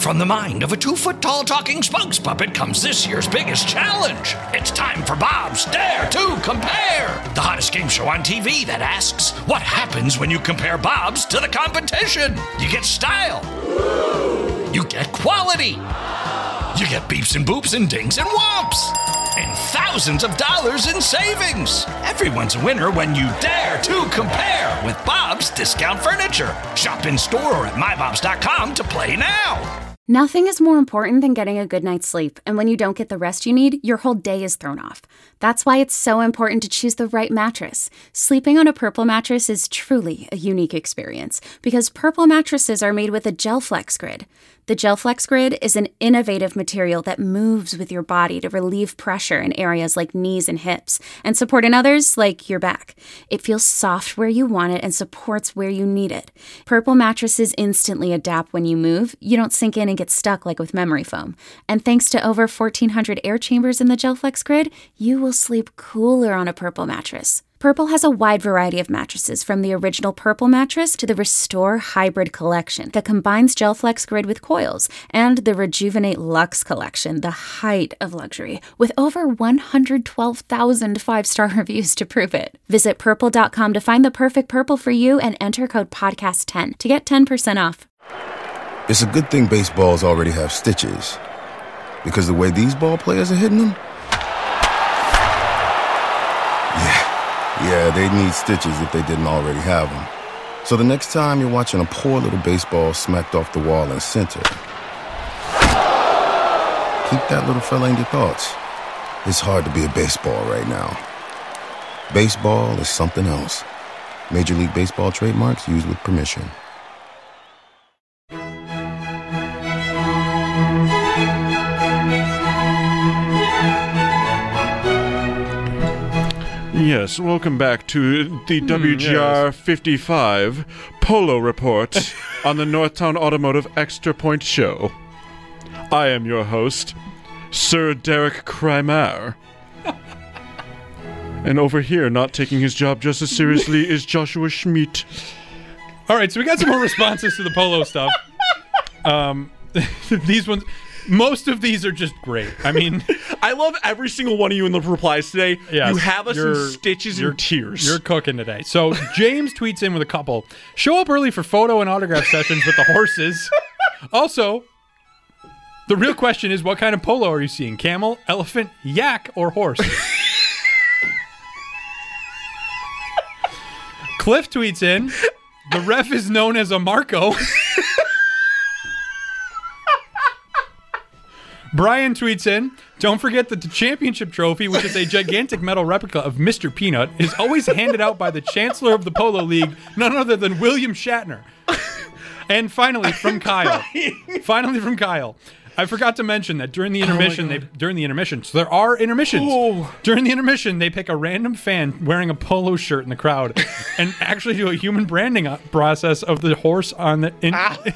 From the mind of a 2-foot-tall talking spokes puppet comes this year's biggest challenge. It's time for Bob's Dare to Compare, the hottest game show on TV that asks, what happens when you compare Bobs to the competition? You get style. You get quality. You get beeps and boops and dings and whomps. And thousands of dollars in savings. Everyone's a winner when you dare to compare with Bob's Discount Furniture. Shop in store or at mybobs.com to play now. Nothing is more important than getting a good night's sleep, and when you don't get the rest you need, your whole day is thrown off. That's why it's so important to choose the right mattress. Sleeping on a Purple mattress is truly a unique experience, because Purple mattresses are made with a GelFlex Grid. The GelFlex Grid is an innovative material that moves with your body to relieve pressure in areas like knees and hips, and support in others like your back. It feels soft where you want it and supports where you need it. Purple mattresses instantly adapt when you move. You don't sink in and get stuck like with memory foam. And thanks to over 1,400 air chambers in the GelFlex Grid, you will sleep cooler on a Purple mattress. Purple has a wide variety of mattresses, from the original Purple mattress to the Restore Hybrid collection that combines GelFlex Grid with coils, and the Rejuvenate Luxe collection, the height of luxury, with over 112,000 five-star reviews to prove it. Visit Purple.com to find the perfect Purple for you and enter code PODCAST10 to get 10% off. It's a good thing baseballs already have stitches, because the way these ball players are hitting them, yeah, they need stitches if they didn't already have them. So the next time you're watching a poor little baseball smacked off the wall in center, keep that little fella in your thoughts. It's hard to be a baseball right now. Baseball is something else. Major League Baseball trademarks used with permission. Yes, welcome back to the WGR 55 Polo Report on the Northtown Automotive Extra Point Show. I am your host, Sir Derek Krymer. And over here, not taking his job just as seriously, is Joshua Schmidt. All right, so we got some more responses to the Polo stuff. These ones... Most of these are just great. I mean, I love every single one of you in the replies today. Yes, you have us in stitches and tears. You're cooking today. So James tweets in with a couple. Show up early for photo and autograph sessions with the horses. Also, the real question is, what kind of polo are you seeing? Camel, elephant, yak, or horse? Cliff tweets in, the ref is known as a Marco. Brian tweets in, don't forget that the championship trophy, which is a gigantic metal replica of Mr. Peanut, is always handed out by the Chancellor of the Polo League, none other than William Shatner. And finally, from Kyle. I forgot to mention that during the intermission, so there are intermissions. Oh. During the intermission, they pick a random fan wearing a polo shirt in the crowd and actually do a human branding process of the horse on the...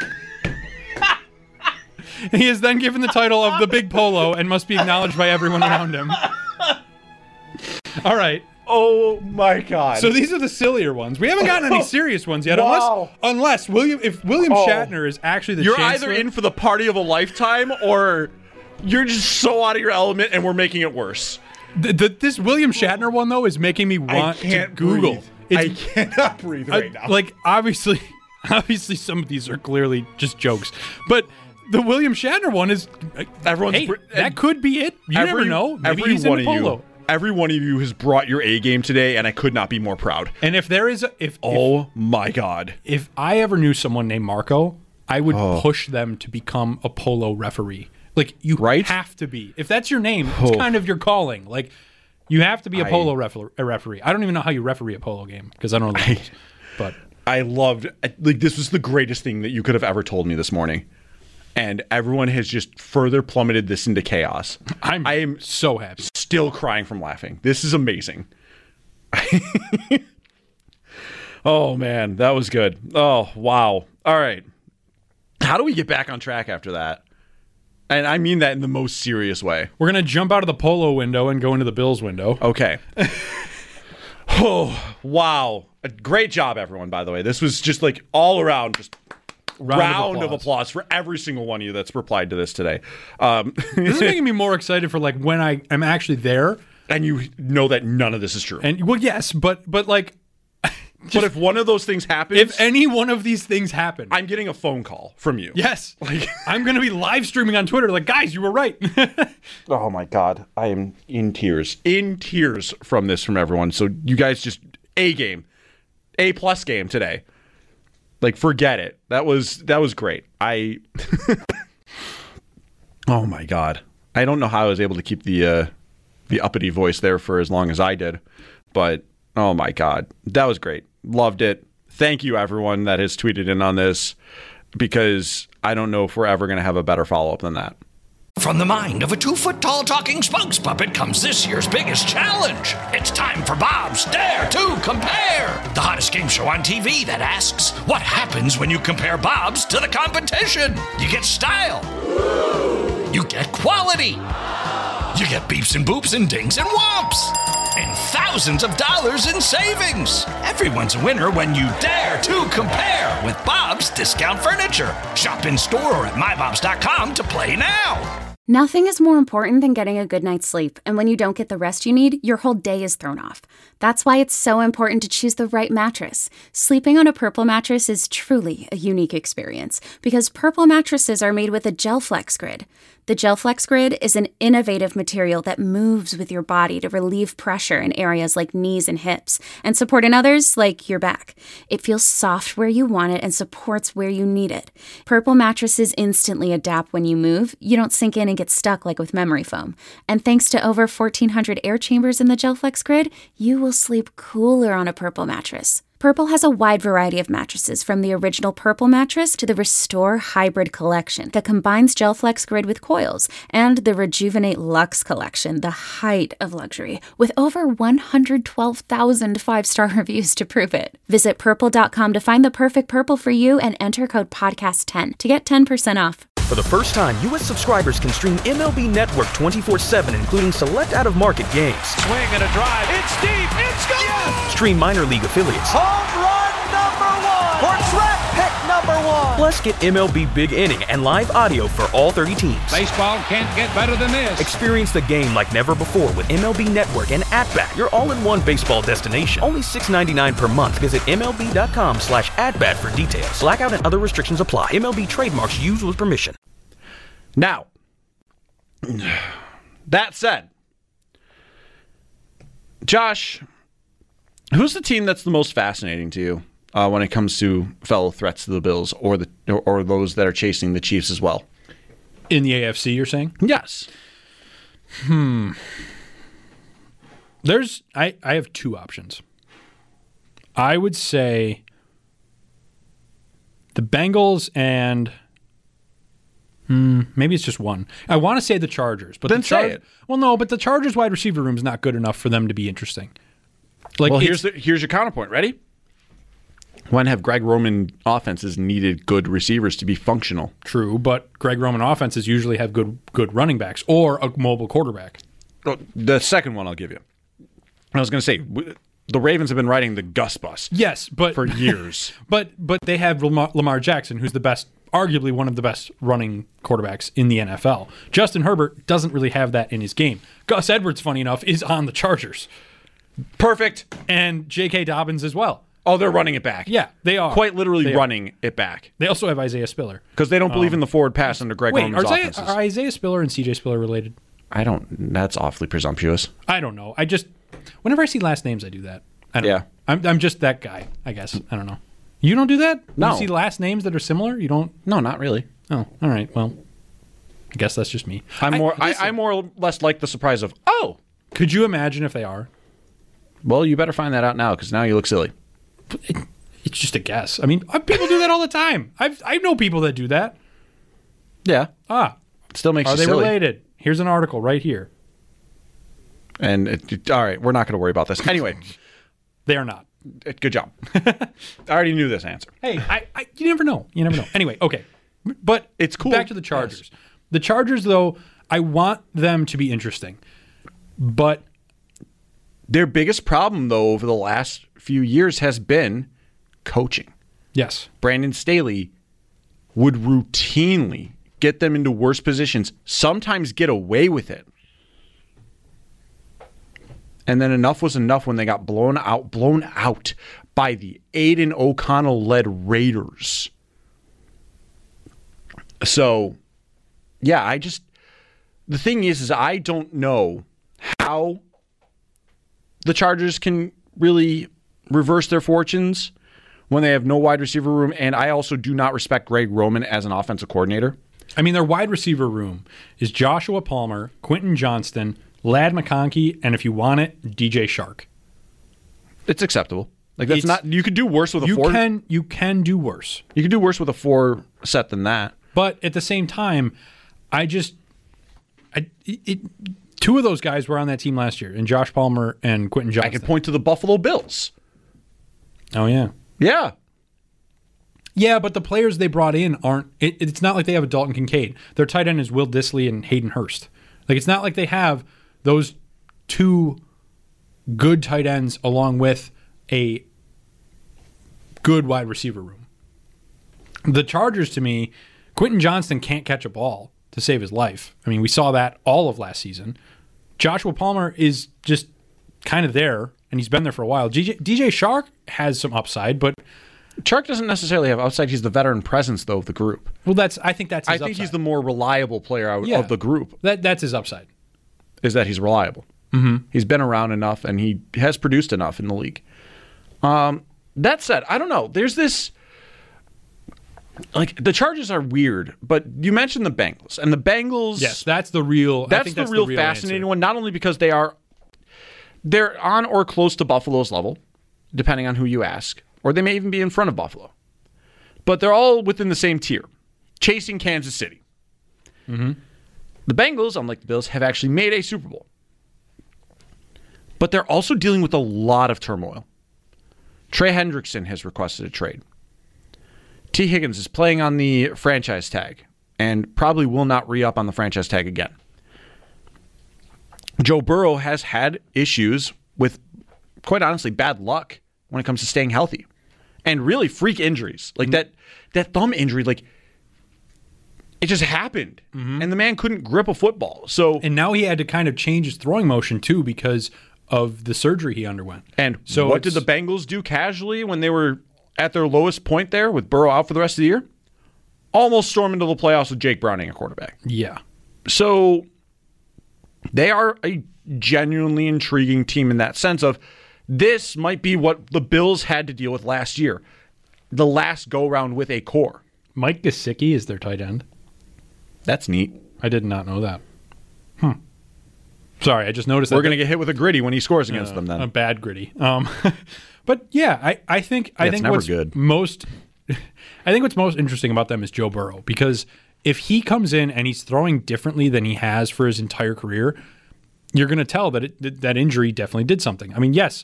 He is then given the title of the Big Polo and must be acknowledged by everyone around him. All right. Oh my God. So these are the sillier ones. We haven't gotten any serious ones yet, unless William Shatner is actually the You're Chancellor. either in for the party of a lifetime, or you're just so out of your element, and we're making it worse. This William Shatner one though is making me want to Google. I cannot breathe right now. Like obviously, some of these are clearly just jokes, but. The William Shatner one is... that could be it. You never know. Maybe he's in polo. Every one of you has brought your A game today, and I could not be more proud. And if there is... my God. If I ever knew someone named Marco, I would push them to become a polo referee. Like, you have to be. If that's your name, it's kind of your calling. Like, you have to be a polo referee. I don't even know how you referee a polo game, because I don't know the rules. But I loved... Like, this was the greatest thing that you could have ever told me this morning. And everyone has just further plummeted this into chaos. I am so happy. Still crying from laughing. This is amazing. Oh, man. That was good. Oh, wow. All right. How do we get back on track after that? And I mean that in the most serious way. We're going to jump out of the polo window and go into the Bills window. Okay. Oh, wow. Great job, everyone, by the way. This was just like all around just round of applause for every single one of you that's replied to this today. This is making me more excited for like when I am actually there. And you know that none of this is true. And well, yes, but like, but if one of those things happens, if any one of these things happen, I'm getting a phone call from you. Yes, like I'm going to be live streaming on Twitter. Like, guys, you were right. Oh my God, I am in tears from this from everyone. So you guys just A+ game today. Like, forget it. That was great. Oh my God, I don't know how I was able to keep the uppity voice there for as long as I did, but oh my God, that was great. Loved it. Thank you, everyone that has tweeted in on this, because I don't know if we're ever going to have a better follow-up than that. From the mind of a 2-foot-tall talking spokes puppet comes this year's biggest challenge. It's time for Bob's Dare to Compare, the hottest game show on TV that asks, what happens when you compare Bobs to the competition? You get style. You get quality. You get beeps and boops and dings and whomps. And thousands of dollars in savings. Everyone's a winner when you dare to compare with Bob's Discount Furniture. Shop in store or at mybobs.com to play now. Nothing is more important than getting a good night's sleep, and when you don't get the rest you need, your whole day is thrown off. That's why it's so important to choose the right mattress. Sleeping on a Purple mattress is truly a unique experience, because Purple mattresses are made with a GelFlex Grid. The GelFlex Grid is an innovative material that moves with your body to relieve pressure in areas like knees and hips, and support in others like your back. It feels soft where you want it and supports where you need it. Purple mattresses instantly adapt when you move. You don't sink in and get stuck like with memory foam. And thanks to over 1,400 air chambers in the GelFlex Grid, you will sleep cooler on a Purple mattress. Purple has a wide variety of mattresses, from the original Purple mattress to the Restore Hybrid collection that combines GelFlex Grid with coils, and the Rejuvenate Luxe collection, the height of luxury, with over 112,000 five-star reviews to prove it. Visit purple.com to find the perfect Purple for you and enter code podcast10 to get 10% off. For the first time, U.S. subscribers can stream MLB Network 24/7, including select out-of-market games. Swing and a drive. It's deep. It's gone. Yes! Stream minor league affiliates. Home run #1. Or draft pick #1. Plus, get MLB Big Inning and live audio for all 30 teams. Baseball can't get better than this. Experience the game like never before with MLB Network and @Bat, your all-in-one baseball destination. Only $6.99 per month. Visit MLB.com/@Bat for details. Blackout and other restrictions apply. MLB trademarks used with permission. Now, that said, Josh, who's the team that's the most fascinating to you when it comes to fellow threats to the Bills, or those that are chasing the Chiefs as well? In the AFC, you're saying? Yes. There's I have two options. I would say the Bengals and maybe it's just one. I want to say the Chargers, but then say it. Well, no, but the Chargers wide receiver room is not good enough for them to be interesting. Like, well, here's your counterpoint. Ready? When have Greg Roman offenses needed good receivers to be functional? True, but Greg Roman offenses usually have good running backs or a mobile quarterback. The second one I'll give you. I was going to say, the Ravens have been riding the Gus bus. Yes, but for years. but they have Lamar Jackson, who's the best, arguably one of the best running quarterbacks in the NFL. Justin Herbert doesn't really have that in his game. Gus Edwards, funny enough, is on the Chargers. Perfect. And J.K. Dobbins as well. Oh, they're running it back. Yeah, they are. Quite literally running it back. They also have Isaiah Spiller. Because they don't believe in the forward pass under Greg Roman's offenses. Are Isaiah Spiller and C.J. Spiller related? I don't. That's awfully presumptuous. I don't know. Whenever I see last names, I do that. I don't know. I'm just that guy, I guess. I don't know. You don't do that? No. You see last names that are similar? You don't? No, not really. Oh, all right. Well, I guess that's just me. I'm more or less like the surprise of, oh. Could you imagine if they are? Well, you better find that out now, because now you look silly. It's just a guess. I mean, people do that all the time. I know people that do that. Yeah. It still makes you silly. Are they related? Here's an article right here. And all right, we're not going to worry about this. Anyway. They are not. Good job. I already knew this answer. Hey, you never know. You never know. Anyway, okay. But it's cool. Back to the Chargers. Yes. The Chargers, though, I want them to be interesting. But their biggest problem, though, over the last few years has been coaching. Yes. Brandon Staley would routinely get them into worse positions, sometimes get away with it. And then enough was enough when they got blown out by the Aiden O'Connell-led Raiders. So, yeah, the thing is I don't know how the Chargers can really reverse their fortunes when they have no wide receiver room, and I also do not respect Greg Roman as an offensive coordinator. I mean, their wide receiver room is Joshua Palmer, Quentin Johnston, Ladd McConkey, and if you want it, DJ Chark. It's acceptable. Like that's not. You could do worse with a four. You can do worse. You could do worse with a 4 set than that. But at the same time, two of those guys were on that team last year, and Josh Palmer and Quentin Johnston. I could point to the Buffalo Bills. Oh yeah, yeah. Yeah, but the players they brought in aren't. It's not like they have a Dalton Kincaid. Their tight end is Will Dissly and Hayden Hurst. Like it's not like they have those two good tight ends along with a good wide receiver room. The Chargers, to me, Quentin Johnston can't catch a ball to save his life. I mean, we saw that all of last season. Joshua Palmer is just kind of there, and he's been there for a while. DJ Chark has some upside, but Chark doesn't necessarily have upside. He's the veteran presence, though, of the group. Well, I think that's his upside. I think he's the more reliable player of the group. That's his upside. Is that he's reliable. Mm-hmm. He's been around enough, and he has produced enough in the league. That said, I don't know. There's this... Like, the Chargers are weird, but you mentioned the Bengals. And the Bengals... Yes, that's the real... That's the real fascinating answer. One, not only because they're on or close to Buffalo's level, depending on who you ask, or they may even be in front of Buffalo. But they're all within the same tier, chasing Kansas City. Mm-hmm. The Bengals, unlike the Bills, have actually made a Super Bowl. But they're also dealing with a lot of turmoil. Trey Hendrickson has requested a trade. T. Higgins is playing on the franchise tag and probably will not re-up on the franchise tag again. Joe Burrow has had issues with, quite honestly, bad luck when it comes to staying healthy. And really freak injuries. Like that thumb injury, like it just happened. Mm-hmm. And the man couldn't grip a football. And now he had to kind of change his throwing motion too because of the surgery he underwent. And so what did the Bengals do casually when they were at their lowest point there with Burrow out for the rest of the year? Almost storm into the playoffs with Jake Browning at quarterback. Yeah. So they are a genuinely intriguing team in that sense of this might be what the Bills had to deal with last year. The last go-round with a core. Mike Gesicki is their tight end. That's neat. I did not know that. Sorry, I just noticed that. We're going to get hit with a gritty when he scores against them then. A bad gritty. But yeah, I think what's good. I think what's most interesting about them is Joe Burrow, because if he comes in and he's throwing differently than he has for his entire career, you're going to tell that that injury definitely did something. I mean, yes,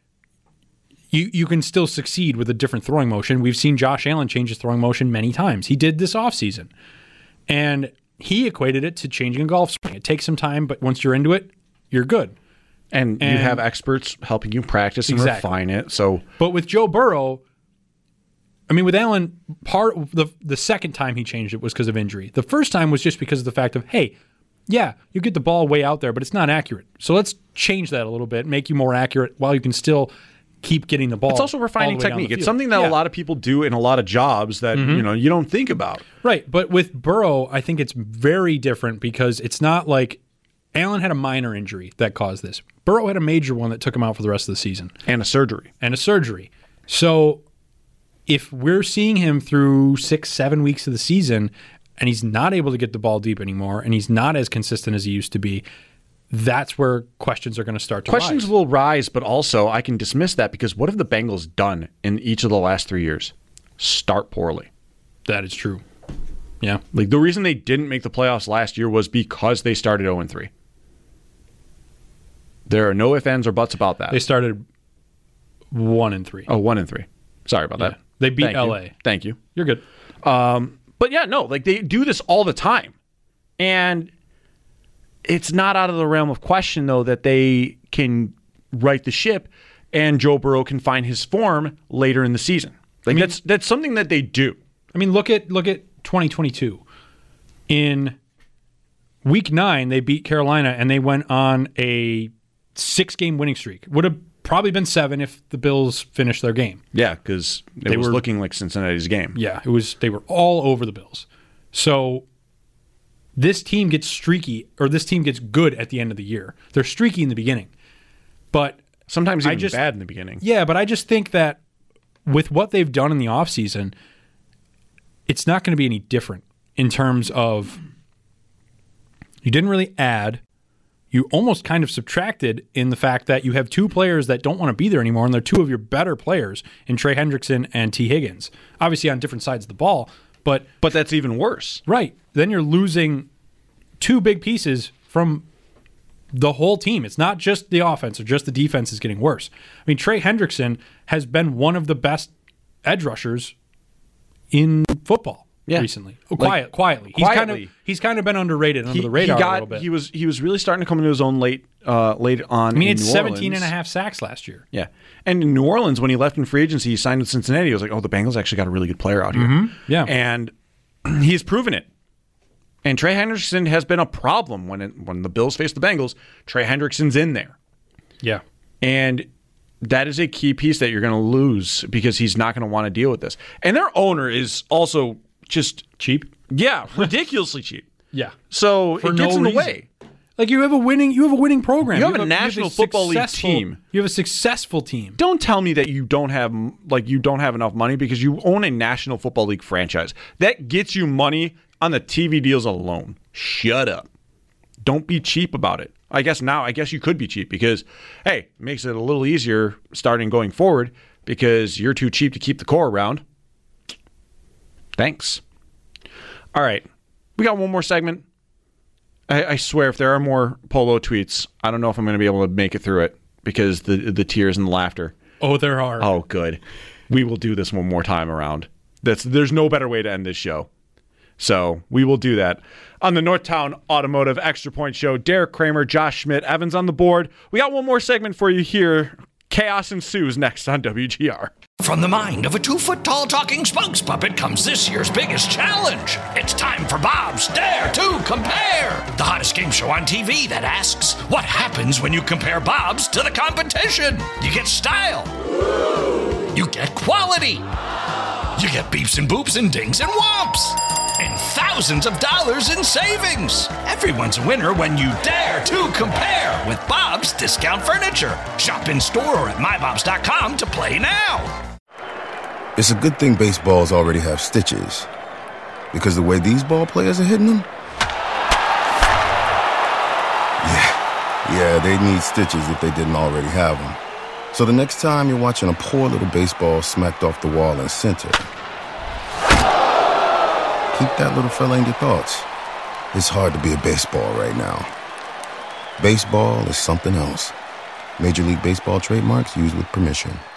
you can still succeed with a different throwing motion. We've seen Josh Allen change his throwing motion many times. He did this offseason. And he equated it to changing a golf swing. It takes some time, but once you're into it, you're good. And you have experts helping you practice and refine it. But with Joe Burrow, I mean, with Allen, part of the second time he changed it was because of injury. The first time was just because of the fact of, hey, yeah, you get the ball way out there, but it's not accurate. So let's change that a little bit, make you more accurate while you can still keep getting the ball. It's also refining technique. It's something that a lot of people do in a lot of jobs that you don't think about. Right, but with Burrow, I think it's very different because it's not like Allen had a minor injury that caused this. Burrow had a major one that took him out for the rest of the season. And a surgery. So if we're seeing him through 6-7 weeks of the season and he's not able to get the ball deep anymore and he's not as consistent as he used to be, that's where questions are going to start to rise. Questions will rise, but also I can dismiss that because what have the Bengals done in each of the last 3 years? Start poorly. That is true. Yeah. Like the reason they didn't make the playoffs last year was because they started 0-3. There are no ifs, ands, or buts about that. They started 1-3. Oh, 1-3. Sorry about that. They beat LA. Thank you. You're good. But yeah, no, like they do this all the time. And it's not out of the realm of question, though, that they can right the ship and Joe Burrow can find his form later in the season. Like that's something that they do. I mean, look at 2022. In week 9, they beat Carolina, and they went on a 6-game winning streak. Would have probably been 7 if the Bills finished their game. Yeah, because it was looking like Cincinnati's game. Yeah, it was. They were all over the Bills. So this team gets streaky, or this team gets good at the end of the year. They're streaky in the beginning, but sometimes even bad in the beginning. Yeah, but I just think that with what they've done in the offseason, it's not going to be any different in terms of you didn't really add. You almost kind of subtracted in the fact that you have 2 players that don't want to be there anymore, and they're 2 of your better players in Trey Hendrickson and T. Higgins. Obviously on different sides of the ball, but that's even worse. Right. Then you're losing 2 big pieces from the whole team. It's not just the offense or just the defense is getting worse. I mean, Trey Hendrickson has been one of the best edge rushers in football recently. Quietly. He's kind of been underrated under the radar a little bit. He was really starting to come into his own late on. I mean, it's 17 and a half sacks last year. Yeah. And in New Orleans, when he left in free agency, he signed with Cincinnati. He was like, oh, the Bengals actually got a really good player out here. Mm-hmm. Yeah. And he's proven it. And Trey Hendrickson has been a problem when the Bills face the Bengals. Trey Hendrickson's in there. Yeah. And that is a key piece that you're going to lose because he's not going to want to deal with this. And their owner is also just cheap. Yeah, ridiculously cheap. Yeah. So it gets in the way. Like you have a winning program. You have a National Football League team. You have a successful team. Don't tell me that you don't have enough money because you own a National Football League franchise. That gets you money on the TV deals alone. Shut up. Don't be cheap about it. I guess you could be cheap because, hey, it makes it a little easier starting going forward because you're too cheap to keep the core around. Thanks. All right. We got one more segment. I swear, if there are more Polo tweets, I don't know if I'm going to be able to make it through it because the tears and the laughter. Oh, there are. Oh, good. We will do this one more time around. There's no better way to end this show. So we will do that. On the Northtown Automotive Extra Point Show, Derek Kramer, Josh Schmidt, Evans on the board. We got one more segment for you here. Chaos ensues next on WGR. From the mind of a 2-foot-tall talking spokes puppet comes this year's biggest challenge. It's time for Bob's Dare to Compare, the hottest game show on TV that asks, what happens when you compare Bob's to the competition? You get style. You get quality. You get beeps and boops and dings and whomps. And thousands of dollars in savings. Everyone's a winner when you dare to compare with Bob's Discount Furniture. Shop in store or at mybobs.com to play now. It's a good thing baseballs already have stitches. Because the way these ball players are hitting them? Yeah, they need stitches if they didn't already have them. So the next time you're watching a poor little baseball smacked off the wall in center, keep that little fella in your thoughts. It's hard to be a baseball right now. Baseball is something else. Major League Baseball trademarks used with permission.